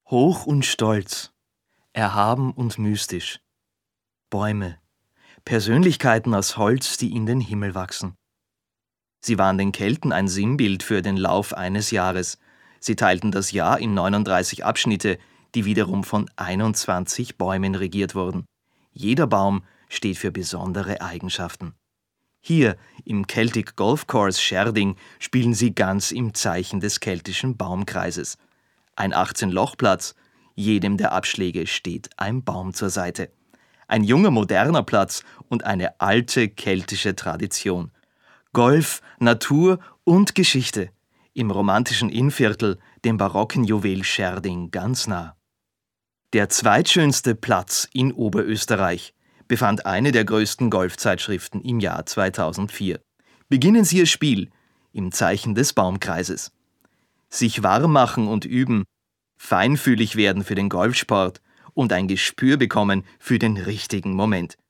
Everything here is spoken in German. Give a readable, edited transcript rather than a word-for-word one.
Hoch und stolz, erhaben und mystisch. Bäume, Persönlichkeiten aus Holz, die in den Himmel wachsen. Sie waren den Kelten ein Sinnbild für den Lauf eines Jahres. Sie teilten das Jahr in 39 Abschnitte, die wiederum von 21 Bäumen regiert wurden. Jeder Baum steht für besondere Eigenschaften. Hier im Celtic Golf Course Scherding spielen sie ganz im Zeichen des keltischen Baumkreises. Ein 18-Loch-Platz, jedem der Abschläge steht ein Baum zur Seite. Ein junger, moderner Platz und eine alte keltische Tradition. Golf, Natur und Geschichte. Im romantischen Innviertel, dem barocken Juwel Scherding ganz nah. Der zweitschönste Platz in Oberösterreich befand eine der größten Golfzeitschriften im Jahr 2004. Beginnen Sie Ihr Spiel im Zeichen des Baumkreises. Sich warm machen und üben, feinfühlig werden für den Golfsport und ein Gespür bekommen für den richtigen Moment.